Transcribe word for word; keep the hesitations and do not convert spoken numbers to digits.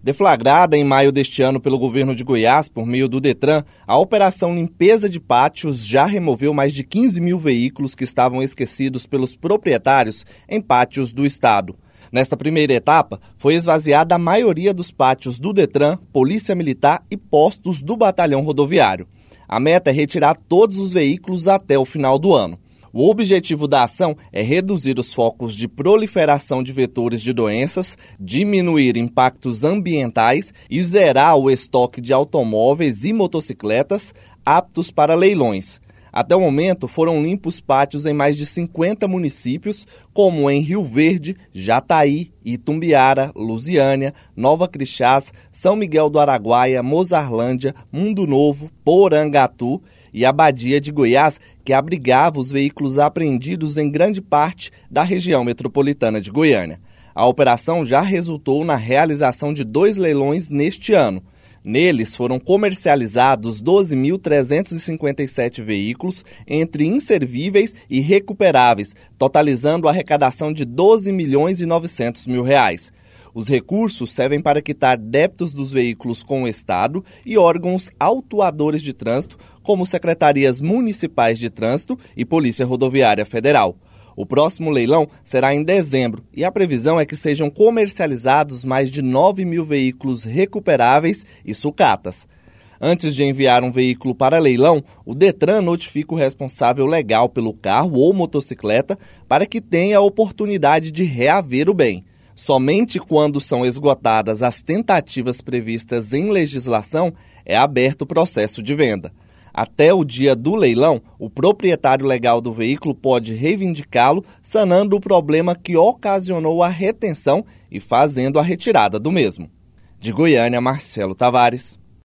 Deflagrada em maio deste ano pelo governo de Goiás por meio do Detran, a Operação Limpeza de Pátios já removeu mais de quinze mil veículos que estavam esquecidos pelos proprietários em pátios do estado. Nesta primeira etapa, foi esvaziada a maioria dos pátios do Detran, Polícia Militar e postos do Batalhão Rodoviário. A meta é retirar todos os veículos até o final do ano. O objetivo da ação é reduzir os focos de proliferação de vetores de doenças, diminuir impactos ambientais e zerar o estoque de automóveis e motocicletas aptos para leilões. Até o momento, foram limpos pátios em mais de cinquenta municípios, como em Rio Verde, Jataí, Itumbiara, Lusiânia, Nova Crixás, São Miguel do Araguaia, Mozarlândia, Mundo Novo, Porangatu e a Badia de Goiás, que abrigava os veículos apreendidos em grande parte da região metropolitana de Goiânia. A operação já resultou na realização de dois leilões neste ano. Neles foram comercializados doze mil trezentos e cinquenta e sete veículos entre inservíveis e recuperáveis, totalizando a arrecadação de doze milhões e novecentos mil reais. Os recursos servem para quitar débitos dos veículos com o Estado e órgãos autuadores de trânsito, como secretarias municipais de trânsito e Polícia Rodoviária Federal. O próximo leilão será em dezembro e a previsão é que sejam comercializados mais de nove mil veículos recuperáveis e sucatas. Antes de enviar um veículo para leilão, o Detran notifica o responsável legal pelo carro ou motocicleta para que tenha a oportunidade de reaver o bem. Somente quando são esgotadas as tentativas previstas em legislação é aberto o processo de venda. Até o dia do leilão, o proprietário legal do veículo pode reivindicá-lo, sanando o problema que ocasionou a retenção e fazendo a retirada do mesmo. De Goiânia, Marcelo Tavares.